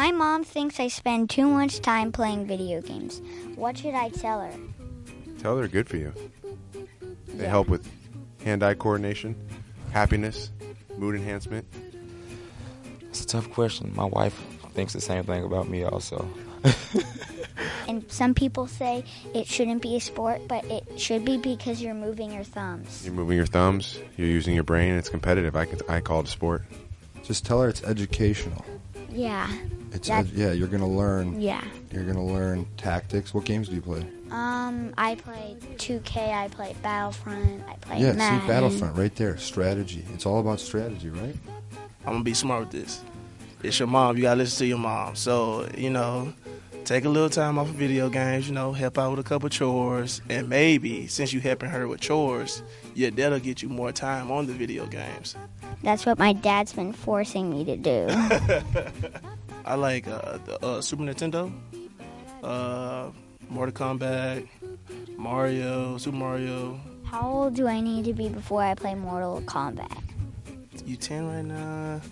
My mom thinks I spend too much time playing video games. What should I tell her? Tell her they're good for you. They help with hand-eye coordination, happiness, mood enhancement. It's a tough question. My wife thinks the same thing about me also. And some people say it shouldn't be a sport, but it should be because you're moving your thumbs. You're moving your thumbs, you're using your brain, and it's competitive. I call it a sport. Just tell her it's educational. Yeah. You're going to learn. Yeah. You're going to learn tactics. What games do you play? I play 2K, I play Battlefront, I play Yeah, Madden. see, Battlefront right there. Strategy. It's all about strategy, right? I'm going to be smart with this. It's your mom. You got to listen to your mom. So, take a little time off of video games, help out with a couple chores. And maybe, since you helping her with chores, that'll get you more time on the video games. That's what my dad's been forcing me to do. I like the Super Nintendo, Mortal Kombat, Mario, Super Mario. How old do I need to be before I play Mortal Kombat? You 10 right now?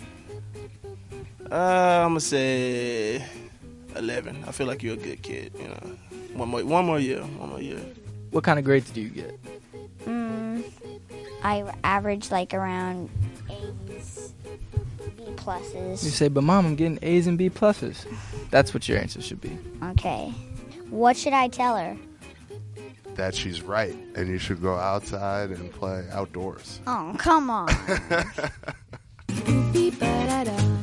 I'm going to say 11. I feel like you're a good kid, One more year. What kind of grades do you get? I average like around A's, B pluses. You say, but Mom, I'm getting A's and B pluses. That's what your answer should be. Okay. What should I tell her? That she's right, and you should go outside and play outdoors. Oh, come on.